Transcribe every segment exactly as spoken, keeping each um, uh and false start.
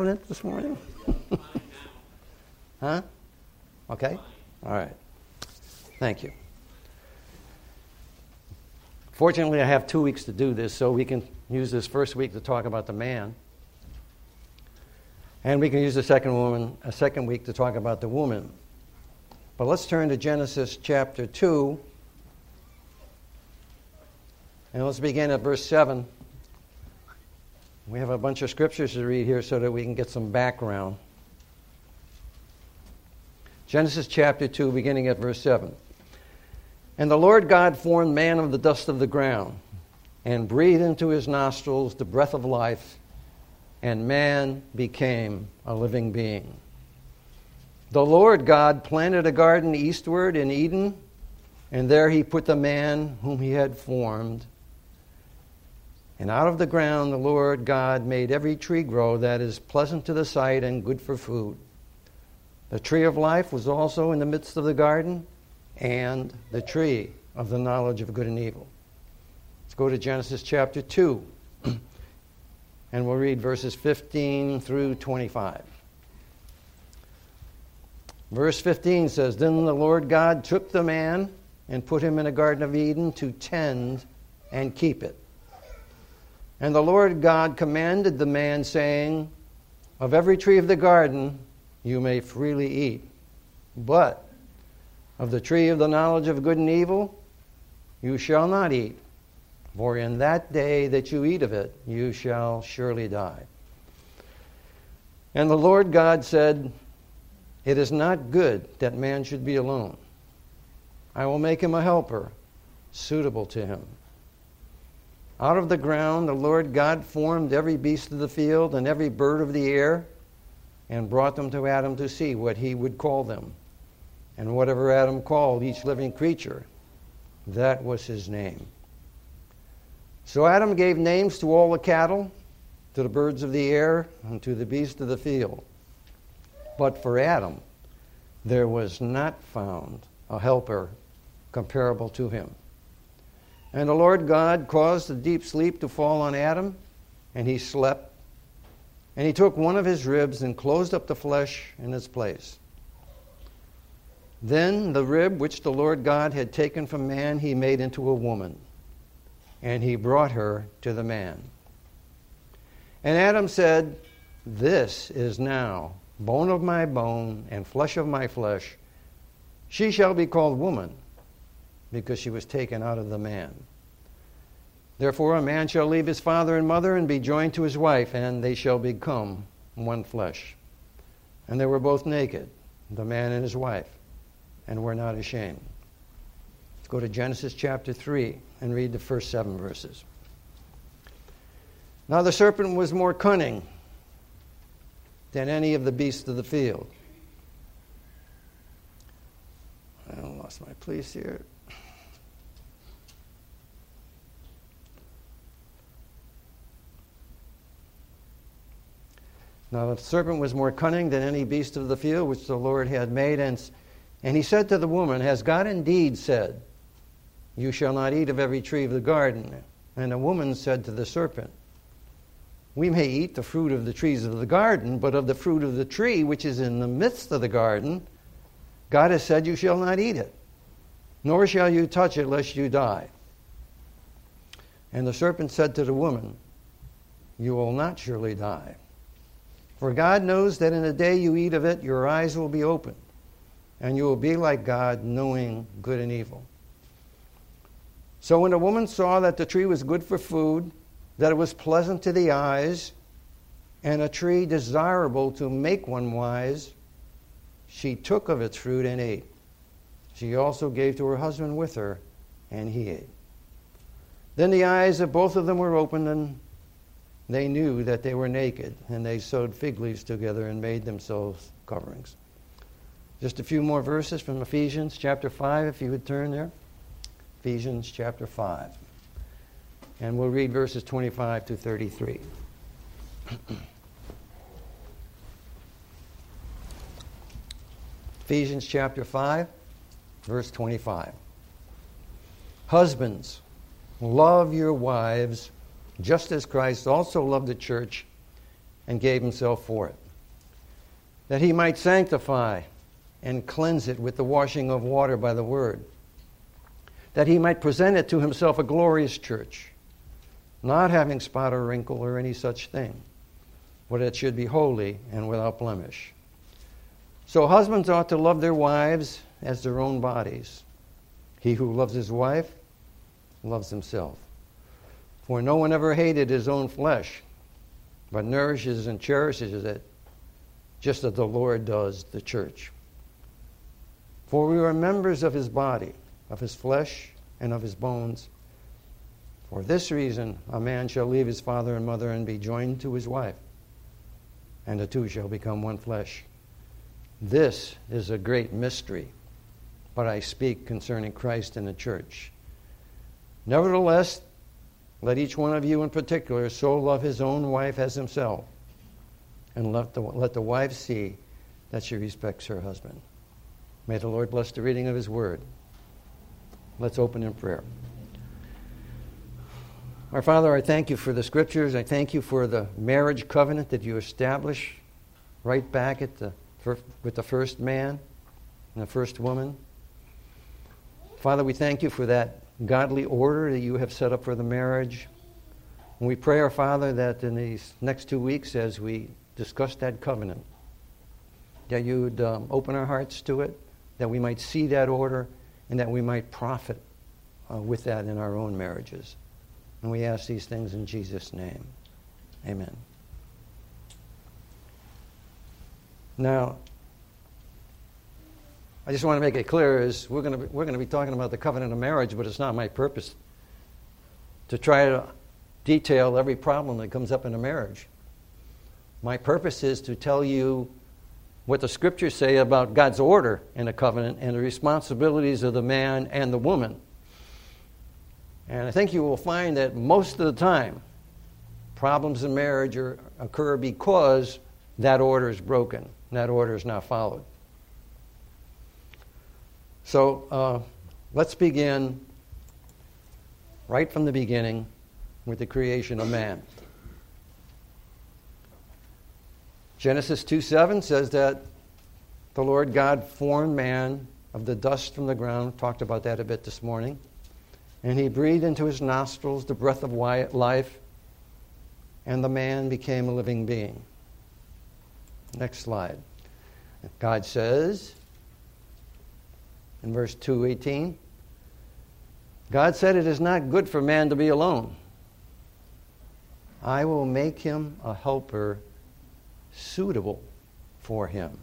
covenant this morning? Huh? Okay? All right. Thank you. Fortunately, I have two weeks to do this, so we can use this first week to talk about the man. And we can use the second woman, a second week to talk about the woman. But let's turn to Genesis chapter two. And let's begin at verse seven. We have a bunch of scriptures to read here so that we can get some background. Genesis chapter two, beginning at verse seven. And the Lord God formed man of the dust of the ground, and breathed into his nostrils the breath of life, and man became a living being. The Lord God planted a garden eastward in Eden, and there he put the man whom he had formed. And out of the ground the Lord God made every tree grow that is pleasant to the sight and good for food. The tree of life was also in the midst of the garden, and the tree of the knowledge of good and evil. Let's go to Genesis chapter two, and we'll read verses fifteen through twenty-five. Verse fifteen says, Then the Lord God took the man and put him in a garden of Eden to tend and keep it. And the Lord God commanded the man, saying, Of every tree of the garden you may freely eat, but of the tree of the knowledge of good and evil you shall not eat, for in that day that you eat of it you shall surely die. And the Lord God said, It is not good that man should be alone. I will make him a helper suitable to him. Out of the ground the Lord God formed every beast of the field and every bird of the air, and brought them to Adam to see what he would call them. And whatever Adam called each living creature, that was his name. So Adam gave names to all the cattle, to the birds of the air, and to the beasts of the field. But for Adam there was not found a helper comparable to him. And the Lord God caused a deep sleep to fall on Adam, and he slept. And he took one of his ribs and closed up the flesh in its place. Then the rib which the Lord God had taken from man he made into a woman, and he brought her to the man. And Adam said, This is now bone of my bone and flesh of my flesh. She shall be called woman, because she was taken out of the man. Therefore a man shall leave his father and mother and be joined to his wife, and they shall become one flesh. And they were both naked, the man and his wife, and were not ashamed. Let's go to Genesis chapter three and read the first seven verses. Now the serpent was more cunning than any of the beasts of the field. I lost my place here. Now the serpent was more cunning than any beast of the field which the Lord had made, and And he said to the woman, Has God indeed said, You shall not eat of every tree of the garden? And the woman said to the serpent, We may eat the fruit of the trees of the garden, but of the fruit of the tree which is in the midst of the garden, God has said, You shall not eat it, nor shall you touch it, lest you die. And the serpent said to the woman, You will not surely die. For God knows that in the day you eat of it, your eyes will be opened, and you will be like God, knowing good and evil. So when the woman saw that the tree was good for food, that it was pleasant to the eyes, and a tree desirable to make one wise, she took of its fruit and ate. She also gave to her husband with her, and he ate. Then the eyes of both of them were opened, and they knew that they were naked, and they sewed fig leaves together and made themselves coverings. Just a few more verses from Ephesians chapter five, if you would turn there. Ephesians chapter five. And we'll read verses twenty-five to thirty-three. Ephesians chapter five, verse twenty-five. Husbands, love your wives, just as Christ also loved the church and gave himself for it, that he might sanctify and cleanse it with the washing of water by the word, that he might present it to himself a glorious church, not having spot or wrinkle or any such thing, but it should be holy and without blemish. So husbands ought to love their wives as their own bodies. He who loves his wife loves himself. For no one ever hated his own flesh, but nourishes and cherishes it, just as the Lord does the church. For we are members of his body, of his flesh, and of his bones. For this reason, a man shall leave his father and mother and be joined to his wife, and the two shall become one flesh. This is a great mystery, but I speak concerning Christ and the church. Nevertheless, let each one of you in particular so love his own wife as himself, and let the, let the wife see that she respects her husband. May the Lord bless the reading of his word. Let's open in prayer. Our Father, I thank you for the scriptures. I thank you for the marriage covenant that you establish right back at the with the first man and the first woman. Father, we thank you for that godly order that you have set up for the marriage. And we pray, our Father, that in these next two weeks as we discuss that covenant, that you would um, open our hearts to it, that we might see that order, and that we might profit uh, with that in our own marriages. And we ask these things in Jesus' name. Amen. Now, I just want to make it clear is we're going to be, we're going to be talking about the covenant of marriage, but it's not my purpose to try to detail every problem that comes up in a marriage. My purpose is to tell you what the scriptures say about God's order in a covenant and the responsibilities of the man and the woman. And I think you will find that most of the time, problems in marriage are, occur because that order is broken. That order is not followed. So uh, let's begin right from the beginning with the creation of man. Genesis two seven says that the Lord God formed man of the dust from the ground. Talked about that a bit this morning. And he breathed into his nostrils the breath of life, and the man became a living being. Next slide. God says, in verse two eighteen, God said, "It is not good for man to be alone. I will make him a helper suitable for him."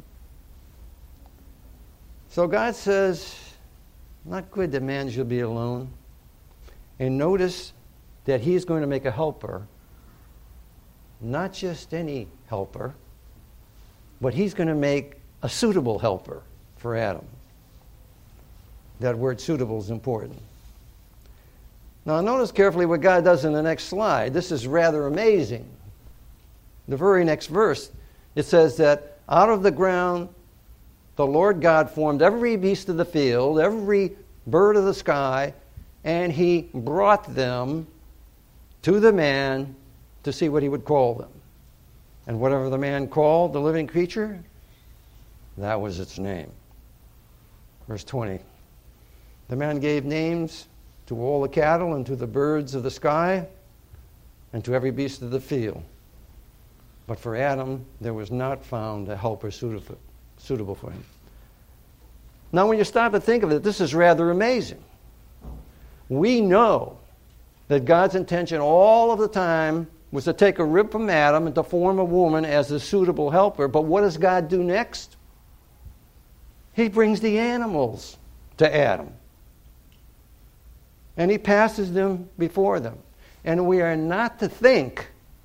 So God says, not good that man should be alone. And notice that he's going to make a helper, not just any helper, but he's going to make a suitable helper for Adam. That word suitable is important. Now notice carefully what God does in the next slide. This is rather amazing. The very next verse, it says that out of the ground the Lord God formed every beast of the field, every bird of the sky, and he brought them to the man to see what he would call them. And whatever the man called the living creature, that was its name. Verse twenty. The man gave names to all the cattle and to the birds of the sky and to every beast of the field. But for Adam, there was not found a helper suitable, suitable for him. Now, when you stop to think of it, this is rather amazing. We know that God's intention all of the time was to take a rib from Adam and to form a woman as a suitable helper. But what does God do next? He brings the animals to Adam. And he passes them before them. And we are not to think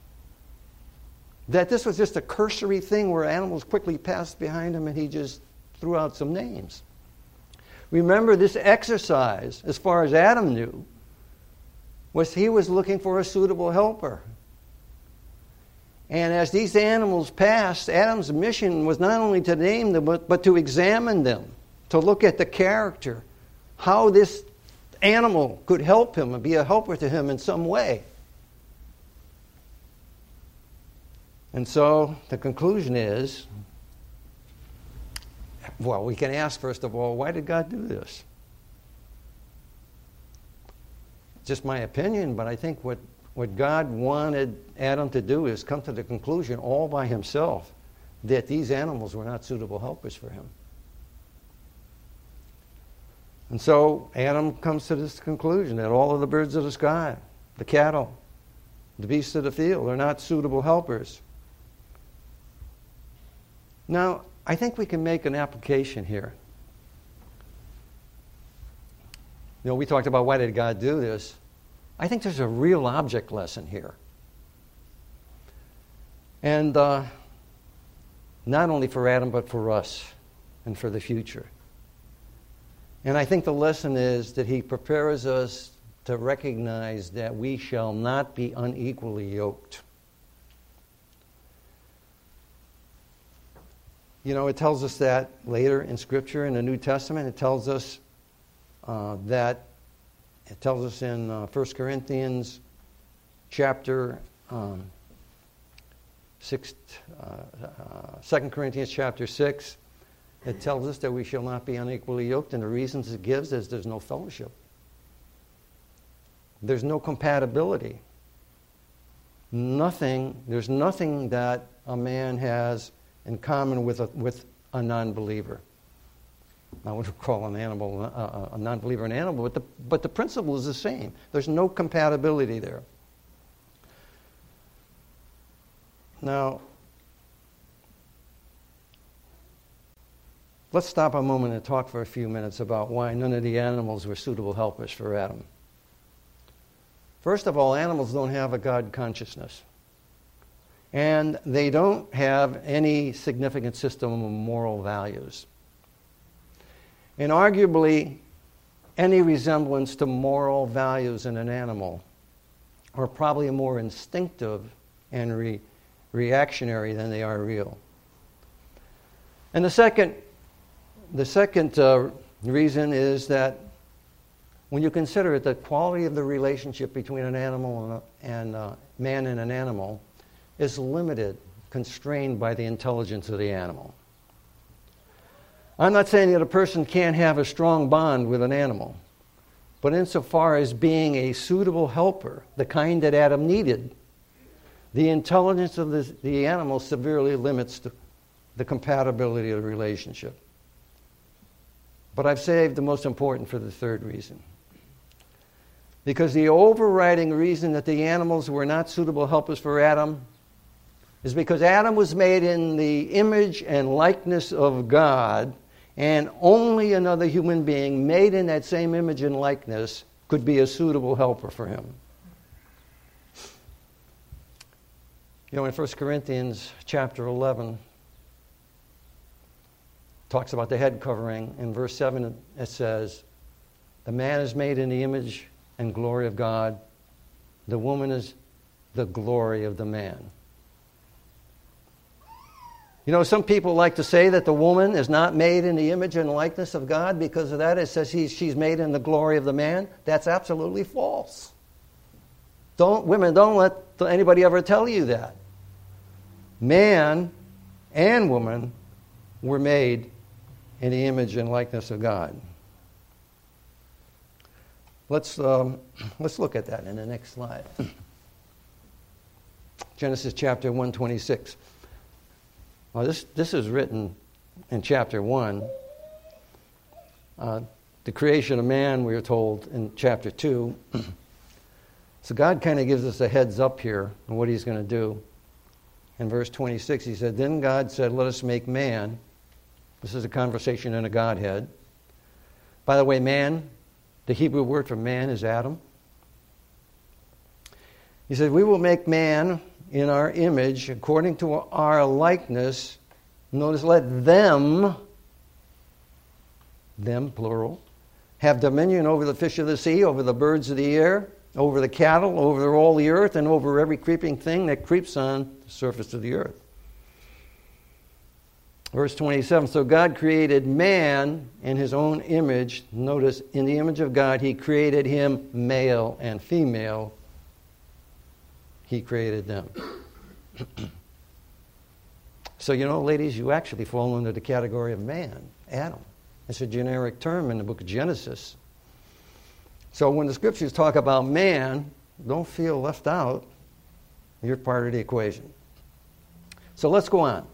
that this was just a cursory thing where animals quickly passed behind him and he just threw out some names. Remember, this exercise, as far as Adam knew, was he was looking for a suitable helper. And as these animals passed, Adam's mission was not only to name them, but, but to examine them, to look at the character, how this animal could help him and be a helper to him in some way. And so the conclusion is, well, we can ask, first of all, why did God do this? Just my opinion, but I think what, what God wanted Adam to do is come to the conclusion all by himself that these animals were not suitable helpers for him. And so Adam comes to this conclusion that all of the birds of the sky, the cattle, the beasts of the field are not suitable helpers. Now, I think we can make an application here. You know, we talked about why did God do this. I think there's a real object lesson here. And uh, not only for Adam, but for us and for the future. And I think the lesson is that he prepares us to recognize that we shall not be unequally yoked. You know, it tells us that later in Scripture, in the New Testament, it tells us uh, that, it tells us in uh, First Corinthians chapter um, six, uh, uh, Second Corinthians chapter six, it tells us that we shall not be unequally yoked, and the reasons it gives is there's no fellowship. There's no compatibility. Nothing, there's nothing that a man has in common with a, with a non-believer. I wouldn't call an animal a, a non-believer an animal, but the, but the principle is the same. There's no compatibility there. Now, let's stop a moment and talk for a few minutes about why none of the animals were suitable helpers for Adam. First of all, animals don't have a God consciousness. And they don't have any significant system of moral values. And arguably, any resemblance to moral values in an animal are probably more instinctive and re- reactionary than they are real. And the second, the second uh, reason is that when you consider it, the quality of the relationship between an animal and, a, and uh, man and an animal is limited, constrained by the intelligence of the animal. I'm not saying that a person can't have a strong bond with an animal, but insofar as being a suitable helper, the kind that Adam needed, the intelligence of the, the animal severely limits the, the compatibility of the relationship. But I've saved the most important for the third reason. Because the overriding reason that the animals were not suitable helpers for Adam is because Adam was made in the image and likeness of God, and only another human being made in that same image and likeness could be a suitable helper for him. You know, in First Corinthians chapter eleven, talks about the head covering. In verse seven, it says, the man is made in the image and glory of God. The woman is the glory of the man. You know, some people like to say that the woman is not made in the image and likeness of God. Because of that, it says he's, she's made in the glory of the man. That's absolutely false. Don't, women, don't let anybody ever tell you that. Man and woman were made in the image and likeness of God. Let's, um, let's look at that in the next slide. Genesis chapter one twenty-six. Well, this, this is written in chapter one. Uh, the creation of man, we are told, in chapter two. So God kind of gives us a heads up here on what he's going to do. In verse twenty-six, he said, then God said, let us make man. This is a conversation in a Godhead. By the way, man, the Hebrew word for man is Adam. He said, we will make man in our image, according to our likeness. Notice, let them, them plural, have dominion over the fish of the sea, over the birds of the air, over the cattle, over all the earth, and over every creeping thing that creeps on the surface of the earth. Verse twenty-seven, so God created man in his own image. Notice, in the image of God, he created him male and female. He created them. So, you know, ladies, you actually fall under the category of man, Adam. It's a generic term in the book of Genesis. So when the scriptures talk about man, don't feel left out. You're part of the equation. So let's go on.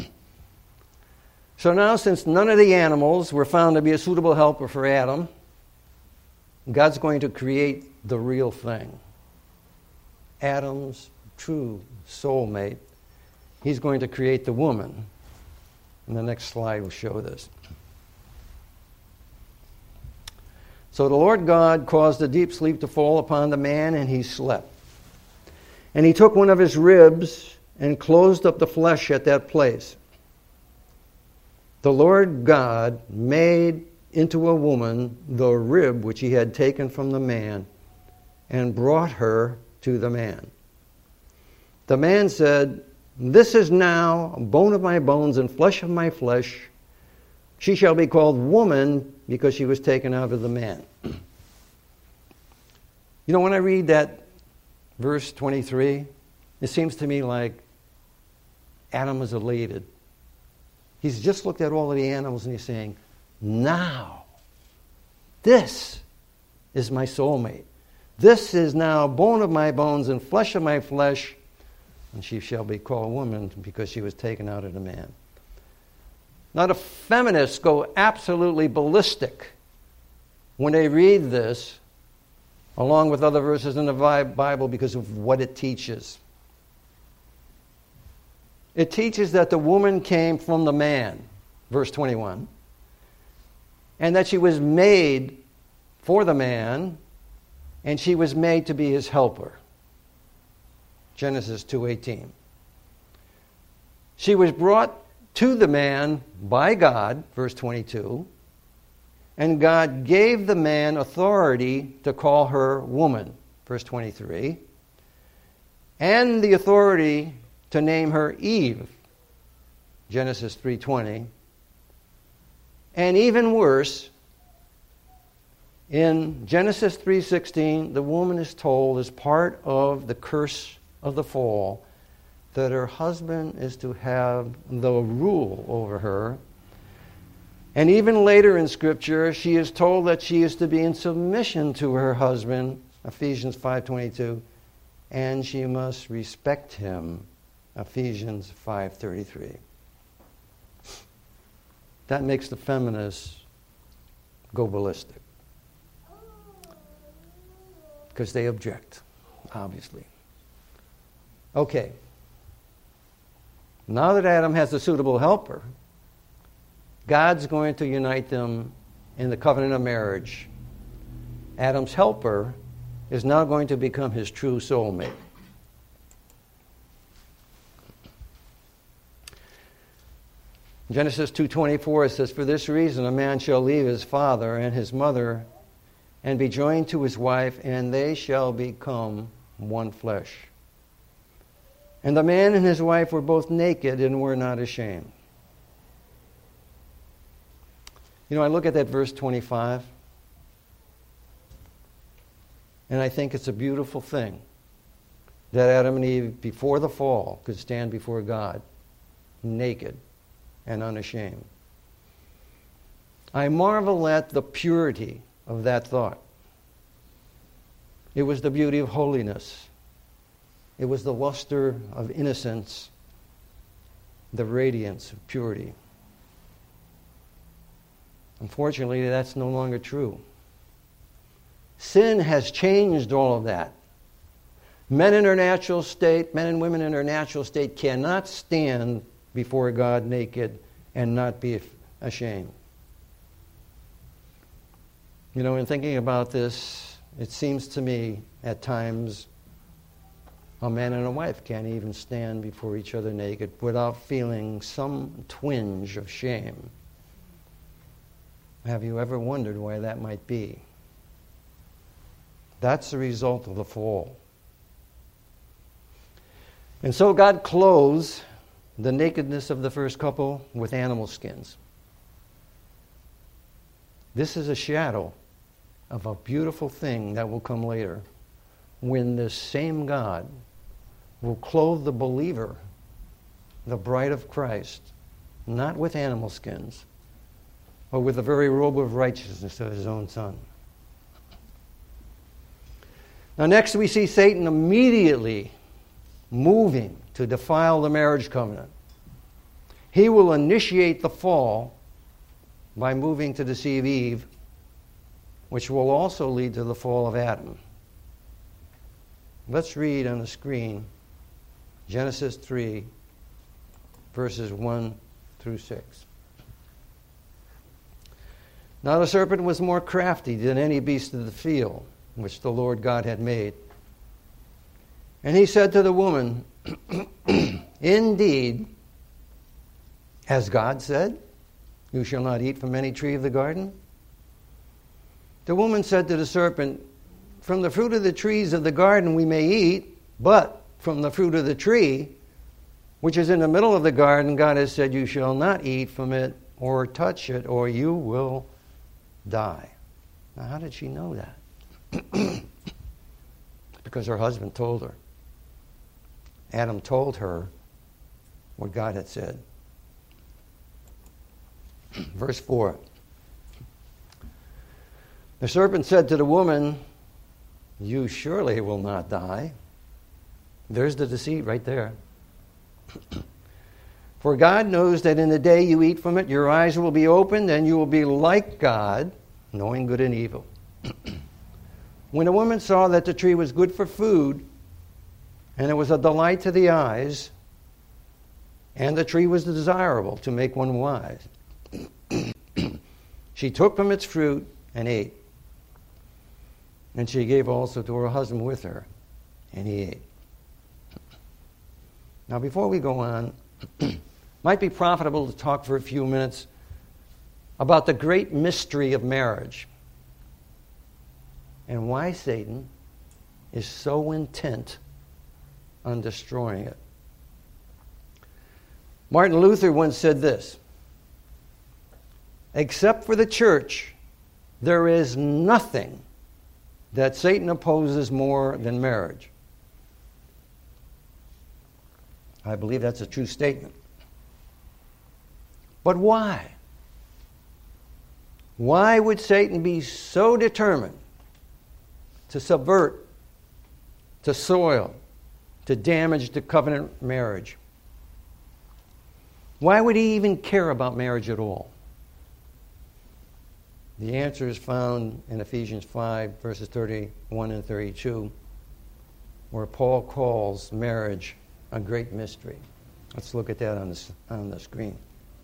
So now, since none of the animals were found to be a suitable helper for Adam, God's going to create the real thing. Adam's true soulmate. He's going to create the woman. And the next slide will show this. So the Lord God caused a deep sleep to fall upon the man, and he slept. And he took one of his ribs and closed up the flesh at that place. The Lord God made into a woman the rib which he had taken from the man and brought her to the man. The man said, "This is now bone of my bones and flesh of my flesh. She shall be called woman because she was taken out of the man." You know, when I read that verse twenty-three, it seems to me like Adam is elated. He's just looked at all of the animals and he's saying, now, this is my soulmate. This is now bone of my bones and flesh of my flesh, and she shall be called woman because she was taken out of the man. Now the feminists go absolutely ballistic when they read this, along with other verses in the Bible, because of what it teaches. It teaches that the woman came from the man, verse twenty-one, and that she was made for the man, and she was made to be his helper. Genesis two eighteen. She was brought to the man by God, verse twenty-two, and God gave the man authority to call her woman, verse twenty-three, and the authority to name her Eve, Genesis three twenty. And even worse, in Genesis three sixteen, the woman is told as part of the curse of the fall that her husband is to have the rule over her. And even later in Scripture, she is told that she is to be in submission to her husband, Ephesians five twenty-two, and she must respect him, Ephesians five thirty-three. That makes the feminists go ballistic, because they object, obviously. Okay. Now that Adam has a suitable helper, God's going to unite them in the covenant of marriage. Adam's helper is now going to become his true soulmate. Genesis two twenty-four says, "For this reason a man shall leave his father and his mother and be joined to his wife, and they shall become one flesh. And the man and his wife were both naked and were not ashamed." You know, I look at that verse twenty-five, and I think it's a beautiful thing that Adam and Eve, before the fall, could stand before God naked and unashamed. I marvel at the purity of that thought. It was the beauty of holiness. It was the luster of innocence, the radiance of purity. Unfortunately, that's no longer true. Sin has changed all of that. Men in their natural state, men and women in their natural state cannot stand before God naked and not be ashamed. You know, in thinking about this, it seems to me at times a man and a wife can't even stand before each other naked without feeling some twinge of shame. Have you ever wondered why that might be? That's the result of the fall. And so God clothes the nakedness of the first couple with animal skins. This is a shadow of a beautiful thing that will come later, when this same God will clothe the believer the bride of Christ, not with animal skins, but with the very robe of righteousness of his own Son. Now next we see Satan immediately moving to defile the marriage covenant. He will initiate the fall by moving to deceive Eve, which will also lead to the fall of Adam. Let's read on the screen Genesis three, verses one through six. Now the serpent was more crafty than any beast of the field which the Lord God had made. And he said to the woman, Indeed, has God said, you shall not eat from any tree of the garden? The woman said to the serpent, From the fruit of the trees of the garden we may eat, but from the fruit of the tree, which is in the middle of the garden, God has said, you shall not eat from it or touch it, or you will die. Now, how did she know that? Because her husband told her. Adam told her what God had said. Verse four. The serpent said to the woman, You surely will not die. There's the deceit right there. For God knows that in the day you eat from it, your eyes will be opened, and you will be like God, knowing good and evil. When the woman saw that the tree was good for food, and it was a delight to the eyes, and the tree was desirable to make one wise, she took from its fruit and ate. And she gave also to her husband with her, and he ate. Now, before we go on, it might be profitable to talk for a few minutes about the great mystery of marriage and why Satan is so intent on destroying it. Martin Luther once said this, Except for the church, there is nothing that Satan opposes more than marriage. I believe that's a true statement. But why? Why would Satan be so determined to subvert, to soil, to damage the covenant marriage? Why would he even care about marriage at all? The answer is found in Ephesians five, verses thirty-one and thirty-two, where Paul calls marriage a great mystery. Let's look at that on the, on the screen.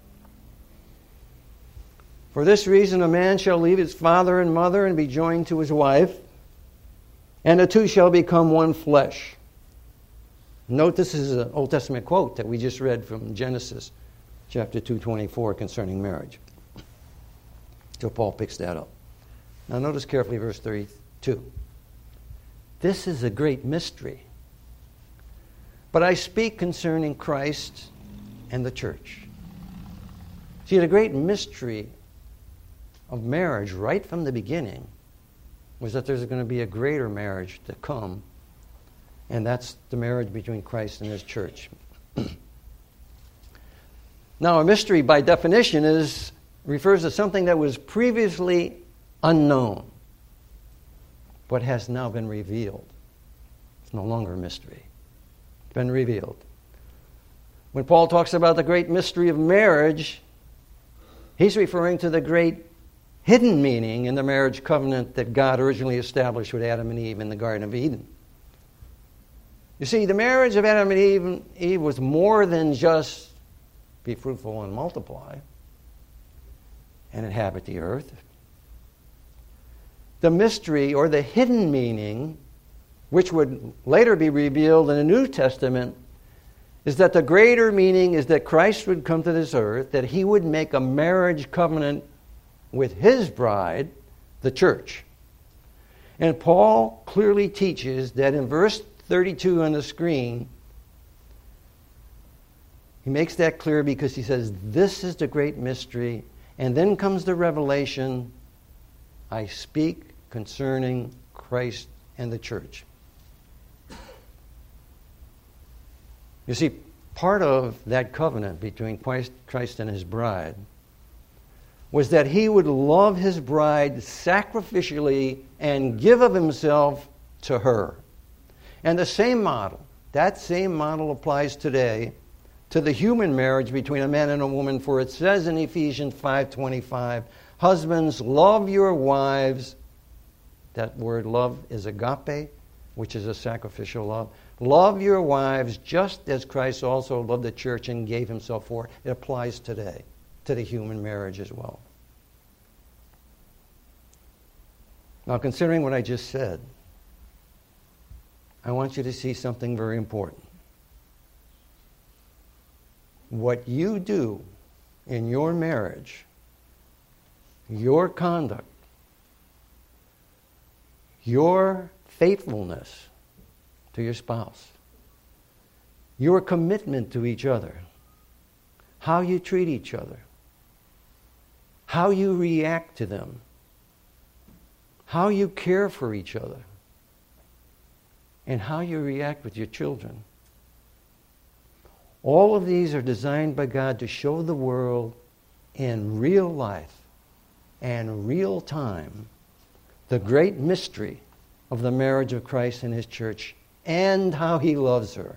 For this reason, a man shall leave his father and mother and be joined to his wife, and the two shall become one flesh. Note this is an Old Testament quote that we just read from Genesis chapter two twenty-four concerning marriage. So Paul picks that up. Now notice carefully verse thirty-two. This is a great mystery. But I speak concerning Christ and the church. See, the great mystery of marriage right from the beginning was that there's going to be a greater marriage to come, and that's the marriage between Christ and his church. Now, a mystery by definition is refers to something that was previously unknown, but has now been revealed. It's no longer a mystery. It's been revealed. When Paul talks about the great mystery of marriage, he's referring to the great hidden meaning in the marriage covenant that God originally established with Adam and Eve in the Garden of Eden. You see, the marriage of Adam and Eve, Eve was more than just be fruitful and multiply and inhabit the earth. The mystery or the hidden meaning, which would later be revealed in the New Testament, is that the greater meaning is that Christ would come to this earth, that he would make a marriage covenant with his bride, the church. And Paul clearly teaches that in verse thirty-two on the screen, he makes that clear because he says, this is the great mystery. And then comes the revelation, I speak concerning Christ and the church. You see, part of that covenant between Christ, Christ and his bride was that he would love his bride sacrificially and give of himself to her. And the same model, that same model applies today to the human marriage between a man and a woman, for it says in Ephesians five twenty-five, husbands, love your wives. That word love is agape, which is a sacrificial love. Love your wives just as Christ also loved the church and gave himself for it. It applies today to the human marriage as well. Now, considering what I just said, I want you to see something very important. What you do in your marriage, your conduct, your faithfulness to your spouse, your commitment to each other, how you treat each other, how you react to them, how you care for each other, and how you react with your children. All of these are designed by God to show the world in real life and real time the great mystery of the marriage of Christ and his church and how he loves her.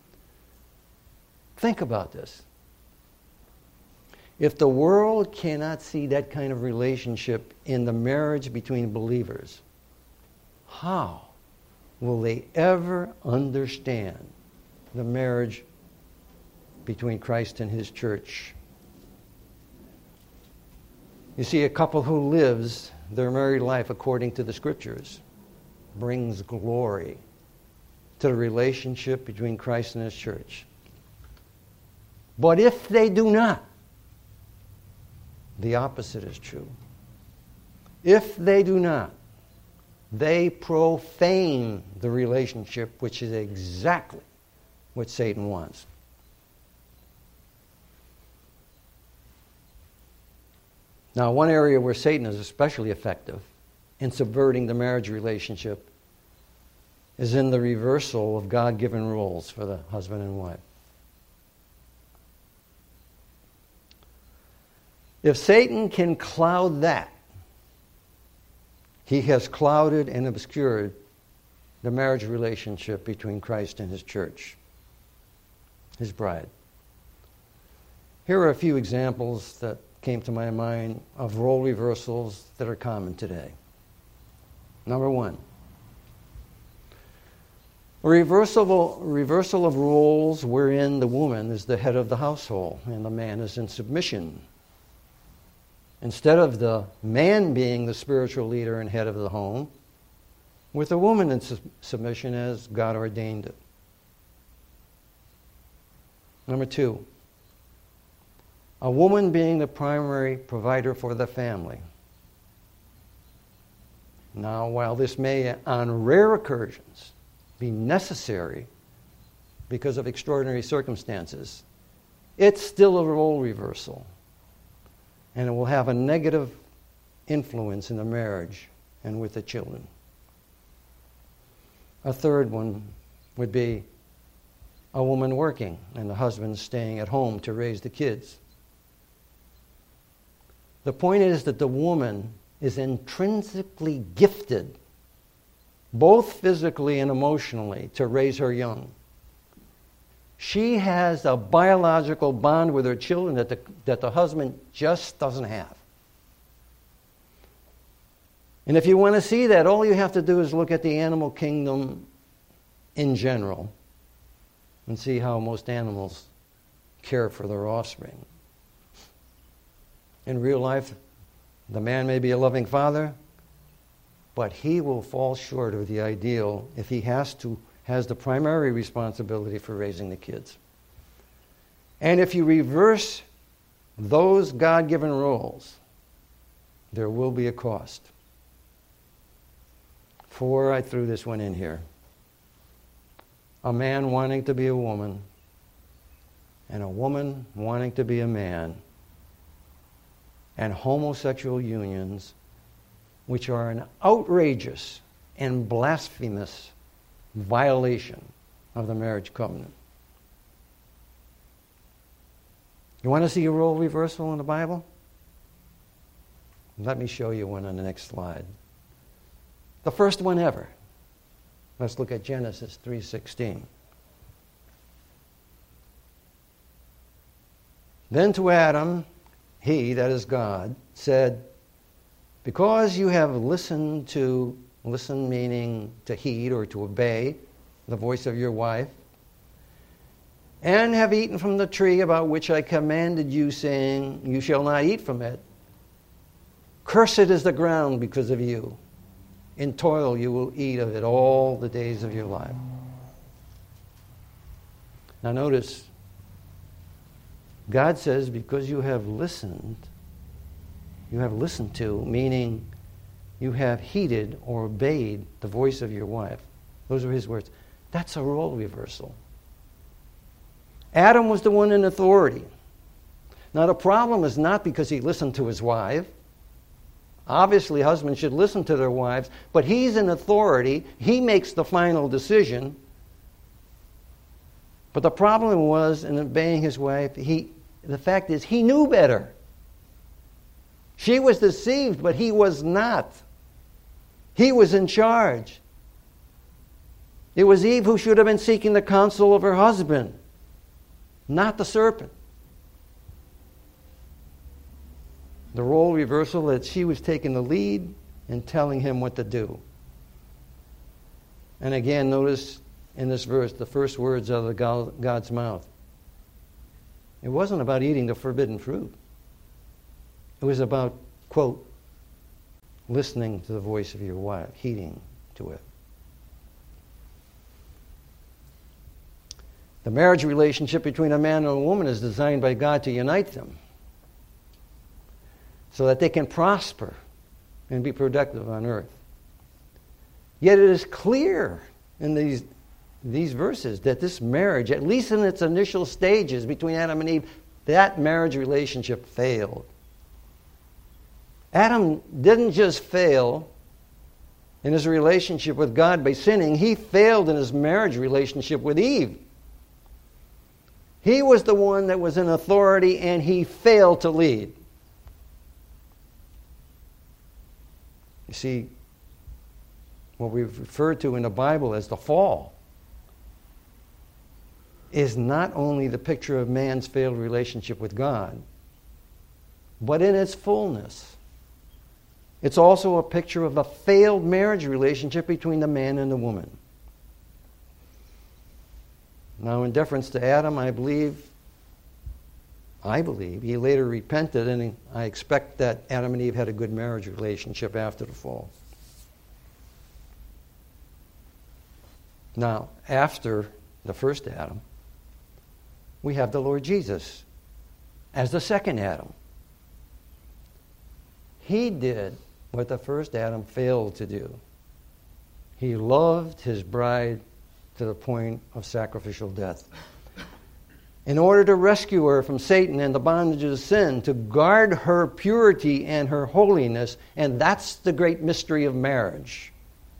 Think about this. If the world cannot see that kind of relationship in the marriage between believers, how will they ever understand the marriage between Christ and his church? You see, a couple who lives their married life according to the Scriptures brings glory to the relationship between Christ and his church. But if they do not, the opposite is true. If they do not, they profane the relationship, which is exactly what Satan wants. Now, one area where Satan is especially effective in subverting the marriage relationship is in the reversal of God-given roles for the husband and wife. If Satan can cloud that, he has clouded and obscured the marriage relationship between Christ and his church, his bride. Here are a few examples that came to my mind of role reversals that are common today. Number one, a reversal, reversal of roles wherein the woman is the head of the household and the man is in submission. Instead of the man being the spiritual leader and head of the home, with the woman in su- submission as God ordained it. Number two, a woman being the primary provider for the family. Now, while this may, on rare occasions, be necessary because of extraordinary circumstances, it's still a role reversal. And it will have a negative influence in the marriage and with the children. A third one would be a woman working and the husband staying at home to raise the kids. The point is that the woman is intrinsically gifted, both physically and emotionally, to raise her young. She has a biological bond with her children that the, that the husband just doesn't have. And if you want to see that, all you have to do is look at the animal kingdom in general and see how most animals care for their offspring. In real life, the man may be a loving father, but he will fall short of the ideal if he has to has the primary responsibility for raising the kids. And if you reverse those God-given roles, there will be a cost. Four, I threw this one in here. A man wanting to be a woman and a woman wanting to be a man, and homosexual unions, which are an outrageous and blasphemous violation of the marriage covenant. You want to see a role reversal in the Bible? Let me show you one on the next slide. The first one ever. Let's look at Genesis three sixteen. Then to Adam, he, that is God, said, because you have listened to, listen meaning to heed or to obey the voice of your wife, and have eaten from the tree about which I commanded you, saying, you shall not eat from it, cursed is the ground because of you. In toil you will eat of it all the days of your life. Now notice, God says, because you have listened, you have listened to, meaning you have heeded or obeyed the voice of your wife. Those are his words. That's a role reversal. Adam was the one in authority. Now the problem is not because he listened to his wife. Obviously, husbands should listen to their wives, but he's in authority. He makes the final decision. But the problem was in obeying his wife, he, the fact is he knew better. She was deceived, but he was not. He was in charge. It was Eve who should have been seeking the counsel of her husband, not the serpent. The role reversal that she was taking the lead and telling him what to do. And again, notice in this verse the first words out of God's mouth. It wasn't about eating the forbidden fruit. It was about, quote, listening to the voice of your wife, heeding to it. The marriage relationship between a man and a woman is designed by God to unite them, so that they can prosper and be productive on earth. Yet it is clear in these, these verses that this marriage, at least in its initial stages between Adam and Eve, that marriage relationship failed. Adam didn't just fail in his relationship with God by sinning, he failed in his marriage relationship with Eve. He was the one that was in authority and he failed to lead. You see, what we've referred to in the Bible as the fall is not only the picture of man's failed relationship with God, but in its fullness, it's also a picture of a failed marriage relationship between the man and the woman. Now, in deference to Adam, I believe, I believe, he later repented, and he, I expect that Adam and Eve had a good marriage relationship after the fall. Now, after the first Adam, we have the Lord Jesus as the second Adam. He did what the first Adam failed to do. He loved his bride to the point of sacrificial death. In order to rescue her from Satan and the bondage of sin, to guard her purity and her holiness, and that's the great mystery of marriage.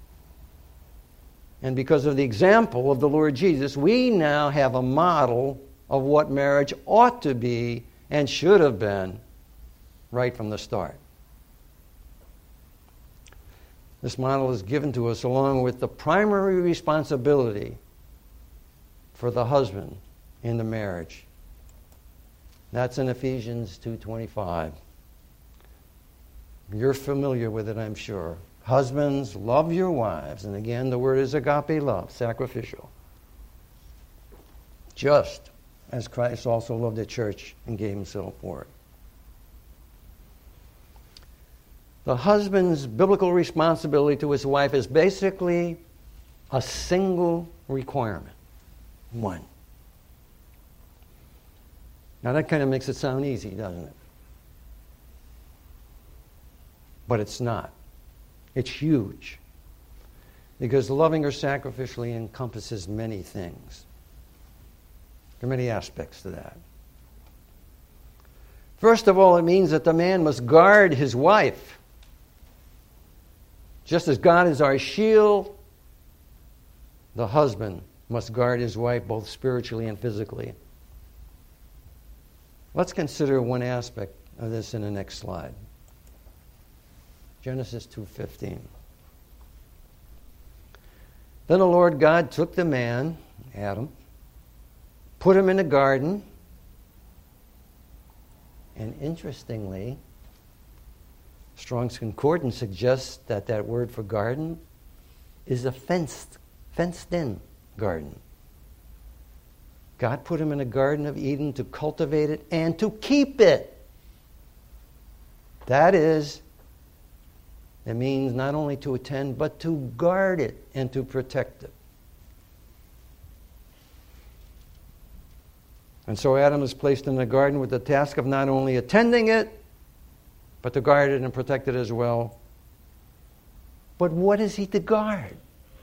And because of the example of the Lord Jesus, we now have a model of what marriage ought to be and should have been right from the start. This model is given to us along with the primary responsibility for the husband in the marriage. That's in Ephesians two twenty-five. You're familiar with it, I'm sure. Husbands, love your wives. And again, the word is agape love, sacrificial. Just as Christ also loved the church and gave himself for it. The husband's biblical responsibility to his wife is basically a single requirement. One. Now that kind of makes it sound easy, doesn't it? But it's not. It's huge. Because loving her sacrificially encompasses many things. There are many aspects to that. First of all, it means that the man must guard his wife. Just as God is our shield, the husband must guard his wife both spiritually and physically. Let's consider one aspect of this in the next slide. Genesis two fifteen. Then the Lord God took the man, Adam, put him in a garden, and interestingly, Strong's Concordance suggests that that word for garden is a fenced, fenced-in garden. God put him in a garden of Eden to cultivate it and to keep it. That is, it means not only to attend, but to guard it and to protect it. And so Adam is placed in the garden with the task of not only attending it, but to guard it and protect it as well. But what is he to guard?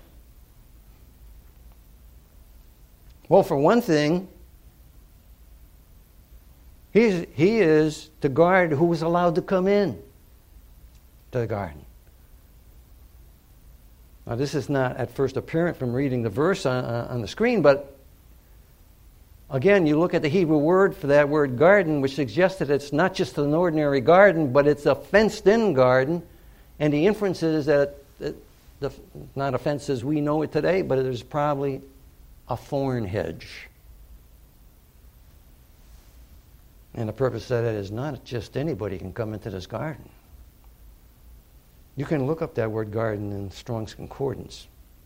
Well, for one thing, he's, he is to guard who was allowed to come in to the garden. Now, this is not at first apparent from reading the verse on, on the screen, but again, you look at the Hebrew word for that word garden, which suggests that it's not just an ordinary garden, but it's a fenced-in garden. And the inference is that, it, the, not a fence as we know it today, but there's probably a thorn hedge. And the purpose of that is not just anybody can come into this garden. You can look up that word garden in Strong's Concordance.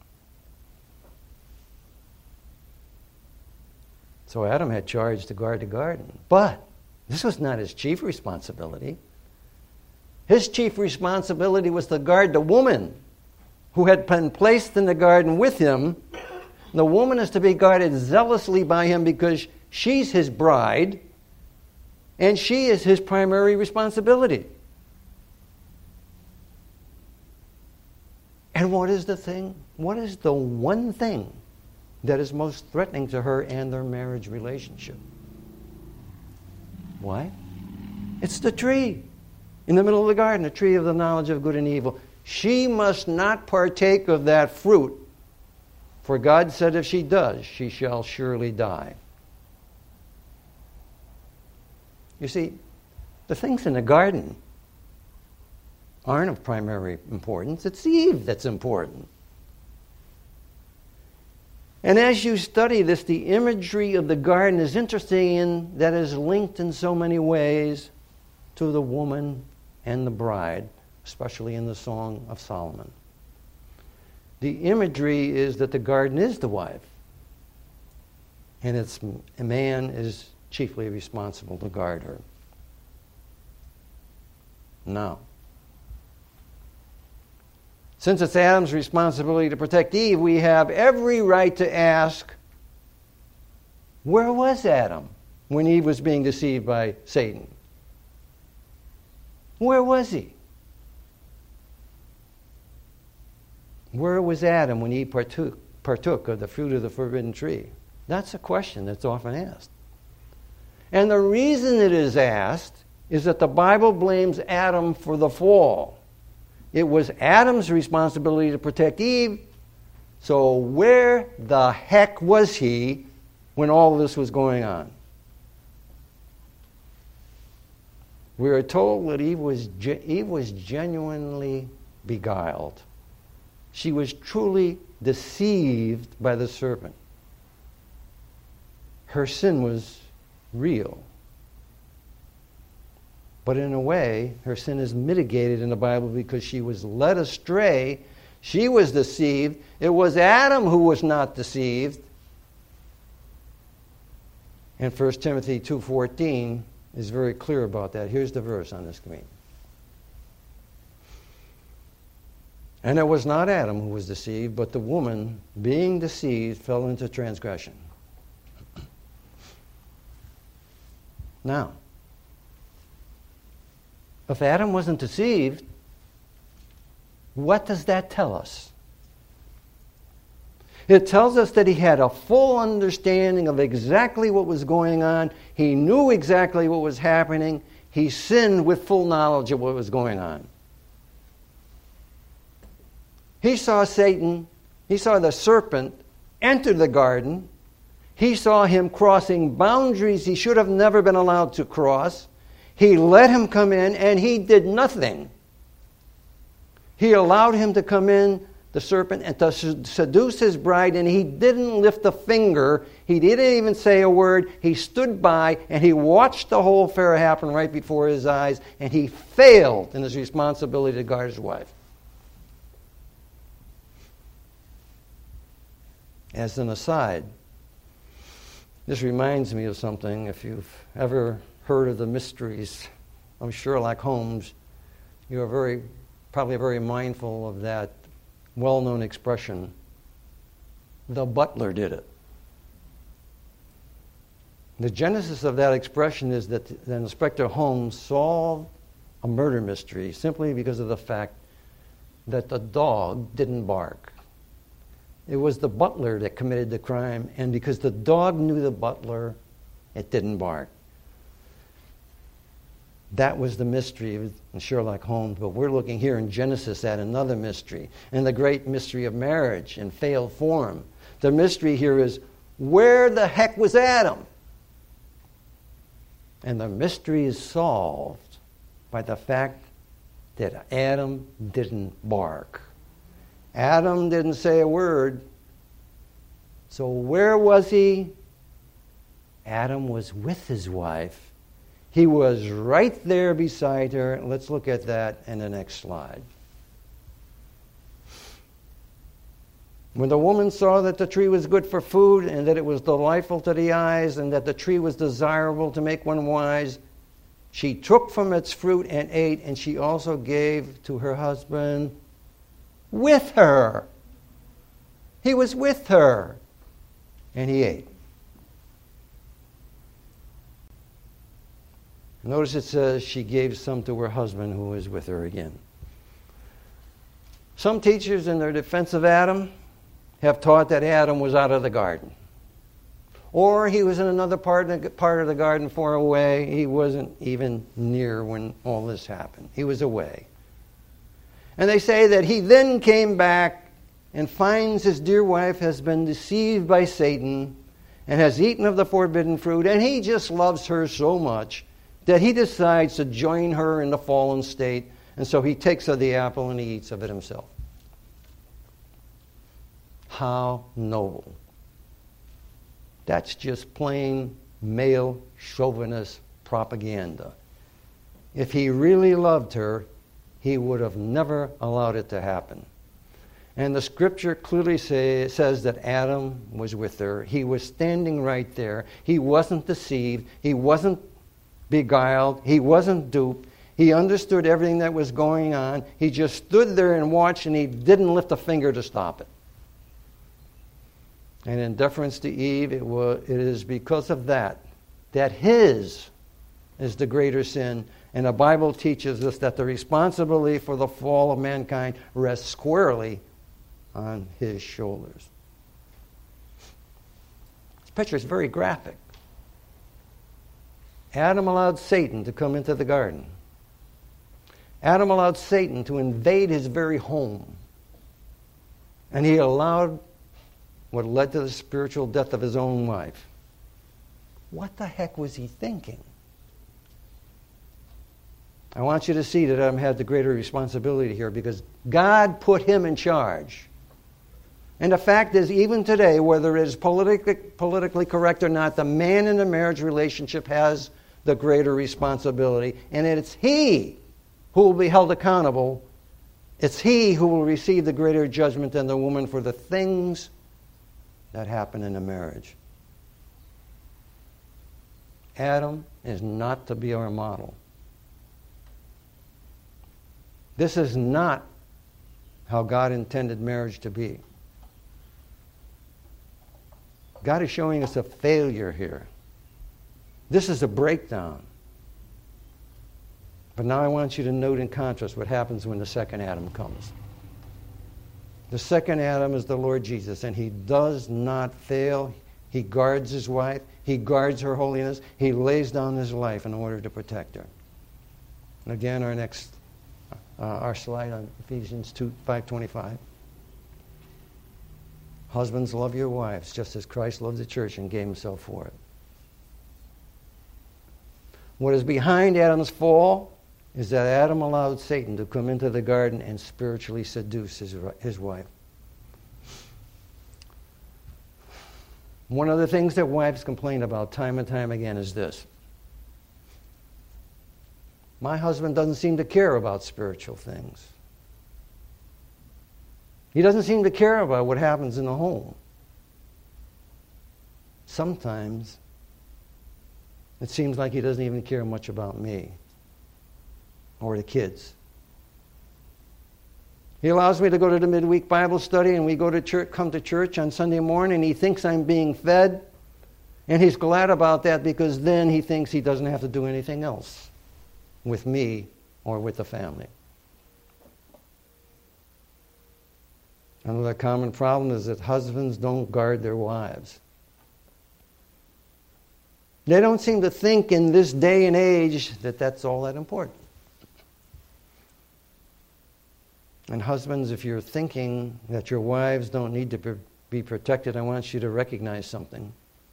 So Adam had charge to guard the garden. But this was not his chief responsibility. His chief responsibility was to guard the woman who had been placed in the garden with him. The woman is to be guarded zealously by him because she's his bride and she is his primary responsibility. And what is the thing? What is the one thing that is most threatening to her and their marriage relationship? Why? It's the tree in the middle of the garden, the tree of the knowledge of good and evil. She must not partake of that fruit, for God said if she does, she shall surely die. You see, the things in the garden aren't of primary importance. It's Eve that's important. And as you study this, the imagery of the garden is interesting in that it is linked in so many ways to the woman and the bride, especially in the Song of Solomon. The imagery is that the garden is the wife, and it's, a man is chiefly responsible to guard her. Now, since it's Adam's responsibility to protect Eve, we have every right to ask, where was Adam when Eve was being deceived by Satan? Where was he? Where was Adam when he partook, partook of the fruit of the forbidden tree? That's a question that's often asked. And the reason it is asked is that the Bible blames Adam for the fall. It was Adam's responsibility to protect Eve, so where the heck was he when all of this was going on? We are told that Eve was, Eve was genuinely beguiled. She was truly deceived by the serpent. Her sin was real. But in a way, her sin is mitigated in the Bible because she was led astray. She was deceived. It was Adam who was not deceived. And First Timothy two fourteen is very clear about that. Here's the verse on the screen. And it was not Adam who was deceived, but the woman, being deceived, fell into transgression. Now, if Adam wasn't deceived, what does that tell us? It tells us that he had a full understanding of exactly what was going on. He knew exactly what was happening. He sinned with full knowledge of what was going on. He saw Satan, he saw the serpent enter the garden. He saw him crossing boundaries he should have never been allowed to cross. He let him come in, and he did nothing. He allowed him to come in, the serpent, and to seduce his bride, and he didn't lift a finger. He didn't even say a word. He stood by, and he watched the whole affair happen right before his eyes, and he failed in his responsibility to guard his wife. As an aside, this reminds me of something. If you've ever heard of the mysteries of Sherlock Holmes, you are very, probably very mindful of that well-known expression, the butler did it. The genesis of that expression is that the Inspector Holmes solved a murder mystery simply because of the fact that the dog didn't bark. It was the butler that committed the crime, and because the dog knew the butler, it didn't bark. That was the mystery of Sherlock Holmes, but we're looking here in Genesis at another mystery, and the great mystery of marriage in failed form. The mystery here is, where the heck was Adam? And the mystery is solved by the fact that Adam didn't bark. Adam didn't say a word. So where was he? Adam was with his wife. He was right there beside her. Let's look at that in the next slide. When the woman saw that the tree was good for food, and that it was delightful to the eyes, and that the tree was desirable to make one wise, she took from its fruit and ate, and she also gave to her husband with her. He was with her, and he ate. Notice it says she gave some to her husband who was with her again. Some teachers in their defense of Adam have taught that Adam was out of the garden. Or he was in another part of the, part of the garden far away. He wasn't even near when all this happened. He was away. And they say that he then came back and finds his dear wife has been deceived by Satan and has eaten of the forbidden fruit, and he just loves her so much that he decides to join her in the fallen state, and so he takes of the apple and he eats of it himself. How noble. That's just plain male chauvinist propaganda. If he really loved her, he would have never allowed it to happen. And the scripture clearly say, says that Adam was with her. He was standing right there. He wasn't deceived. He wasn't beguiled. He wasn't duped. He understood everything that was going on. He just stood there and watched, and he didn't lift a finger to stop it. And in deference to Eve, it, was, it is because of that, that his is the greater sin. And the Bible teaches us that the responsibility for the fall of mankind rests squarely on his shoulders. This picture is very graphic. Adam allowed Satan to come into the garden. Adam allowed Satan to invade his very home. And he allowed what led to the spiritual death of his own wife. What the heck was he thinking? I want you to see that Adam had the greater responsibility here because God put him in charge. And the fact is, even today, whether it is politically, politically correct or not, the man in a marriage relationship has the greater responsibility. And it's he who will be held accountable. It's he who will receive the greater judgment than the woman for the things that happen in a marriage. Adam is not to be our model. This is not how God intended marriage to be. God is showing us a failure here. This is a breakdown. But now I want you to note in contrast what happens when the second Adam comes. The second Adam is the Lord Jesus, and he does not fail. He guards his wife. He guards her holiness. He lays down his life in order to protect her. And again, our next, uh, our slide on Ephesians two, five twenty-five. Husbands, love your wives, just as Christ loved the church and gave himself for it. What is behind Adam's fall is that Adam allowed Satan to come into the garden and spiritually seduce his, his wife. One of the things that wives complain about time and time again is this. My husband doesn't seem to care about spiritual things. He doesn't seem to care about what happens in the home. Sometimes it seems like he doesn't even care much about me or the kids. He allows me to go to the midweek Bible study, and we go to church, come to church on Sunday morning, and he thinks I'm being fed, and he's glad about that because then he thinks he doesn't have to do anything else with me or with the family. Another common problem is that husbands don't guard their wives. They don't seem to think in this day and age that that's all that important. And husbands, if you're thinking that your wives don't need to be protected, I want you to recognize something.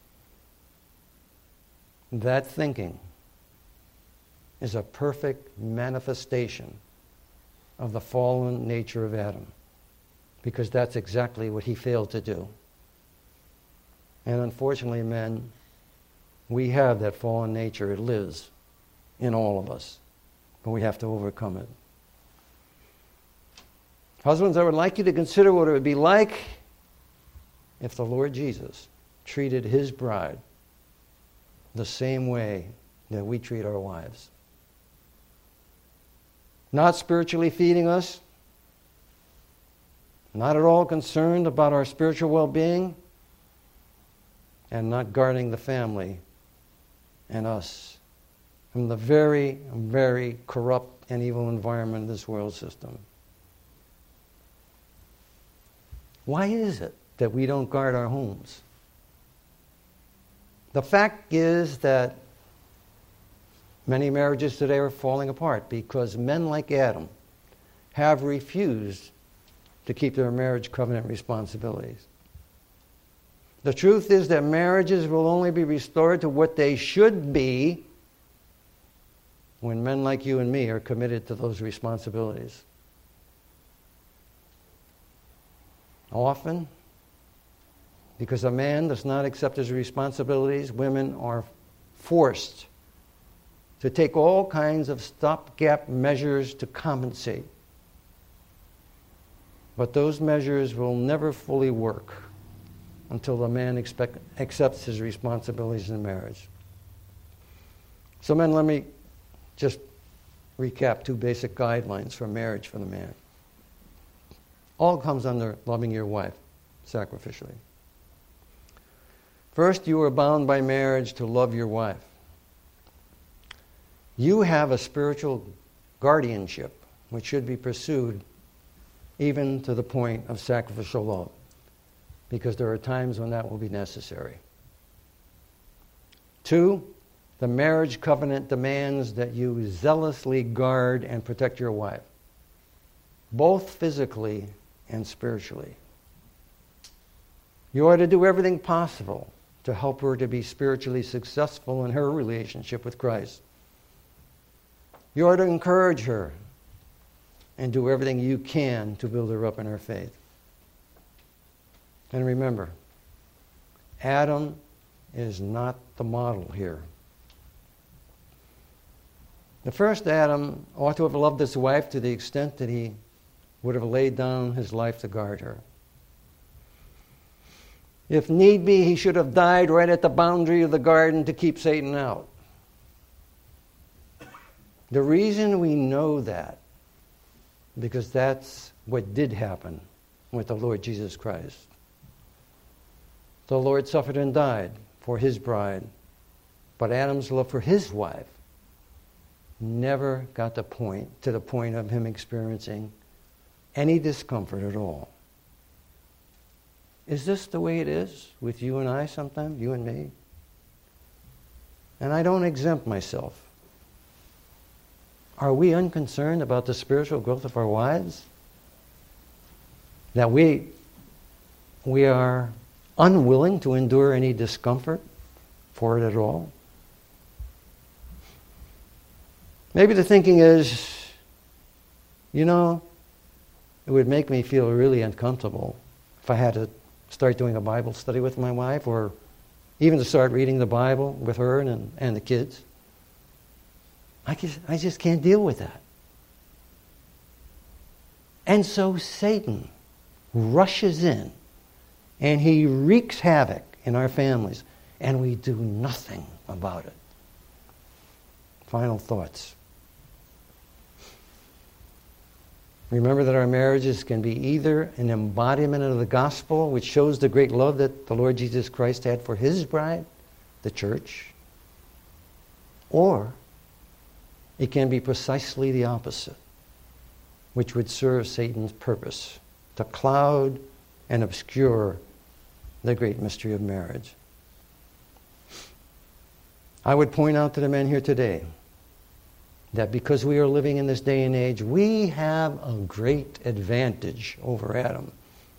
That thinking is a perfect manifestation of the fallen nature of Adam, because that's exactly what he failed to do. And unfortunately, men, we have that fallen nature. It lives in all of us, but we have to overcome it. Husbands, I would like you to consider what it would be like if the Lord Jesus treated his bride the same way that we treat our wives. Not spiritually feeding us, not at all concerned about our spiritual well-being, and not guarding the family and us from the very, very corrupt and evil environment of this world system. Why is it that we don't guard our homes? The fact is that many marriages today are falling apart because men like Adam have refused to keep their marriage covenant responsibilities. The truth is that marriages will only be restored to what they should be when men like you and me are committed to those responsibilities. Often, because a man does not accept his responsibilities, women are forced to take all kinds of stopgap measures to compensate. But those measures will never fully work until the man expect, accepts his responsibilities in marriage. So men, let me just recap two basic guidelines for marriage for the man. All comes under loving your wife sacrificially. First, you are bound by marriage to love your wife. You have a spiritual guardianship which should be pursued even to the point of sacrificial love, because there are times when that will be necessary. Two, the marriage covenant demands that you zealously guard and protect your wife, both physically and spiritually. You are to do everything possible to help her to be spiritually successful in her relationship with Christ. You are to encourage her and do everything you can to build her up in her faith. And remember, Adam is not the model here. The first Adam ought to have loved his wife to the extent that he would have laid down his life to guard her. If need be, he should have died right at the boundary of the garden to keep Satan out. The reason we know that, because that's what did happen with the Lord Jesus Christ. The Lord suffered and died for his bride, but Adam's love for his wife never got the point to the point of him experiencing any discomfort at all. Is this the way it is with you and I sometimes, you and me? And I don't exempt myself. Are we unconcerned about the spiritual growth of our wives? That we we are unwilling to endure any discomfort for it at all. Maybe the thinking is, you know, it would make me feel really uncomfortable if I had to start doing a Bible study with my wife, or even to start reading the Bible with her and, and the kids. I just, I just can't deal with that. And so Satan rushes in and he wreaks havoc in our families, and we do nothing about it. Final thoughts. Remember that our marriages can be either an embodiment of the gospel, which shows the great love that the Lord Jesus Christ had for his bride, the church, or it can be precisely the opposite, which would serve Satan's purpose to cloud and obscure the great mystery of marriage. I would point out to the men here today that because we are living in this day and age, we have a great advantage over Adam.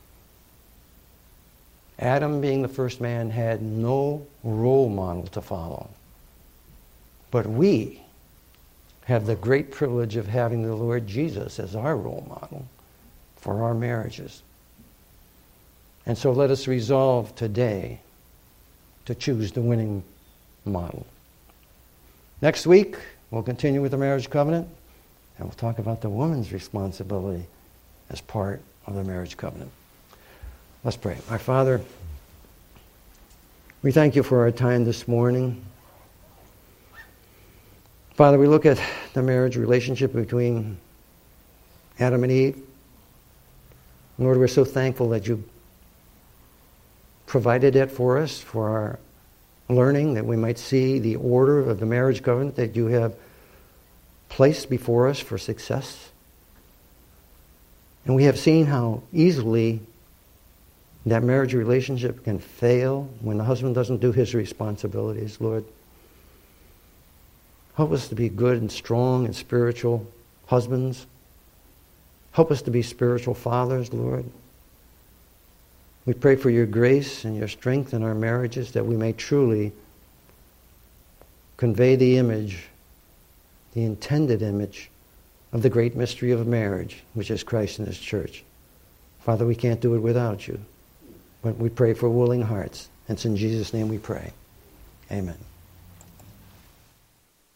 Adam, being the first man, had no role model to follow. But we have the great privilege of having the Lord Jesus as our role model for our marriages. And so let us resolve today to choose the winning model. Next week, we'll continue with the marriage covenant, and we'll talk about the woman's responsibility as part of the marriage covenant. Let's pray. Our Father, we thank you for our time this morning. Father, we look at the marriage relationship between Adam and Eve. Lord, we're so thankful that you provided it for us, for our learning, that we might see the order of the marriage covenant that you have placed before us for success. And we have seen how easily that marriage relationship can fail when the husband doesn't do his responsibilities, Lord. Help us to be good and strong and spiritual husbands. Help us to be spiritual fathers, Lord. We pray for your grace and your strength in our marriages, that we may truly convey the image, the intended image of the great mystery of marriage, which is Christ and his church. Father, we can't do it without you, but we pray for willing hearts. And it's in Jesus' name we pray. Amen.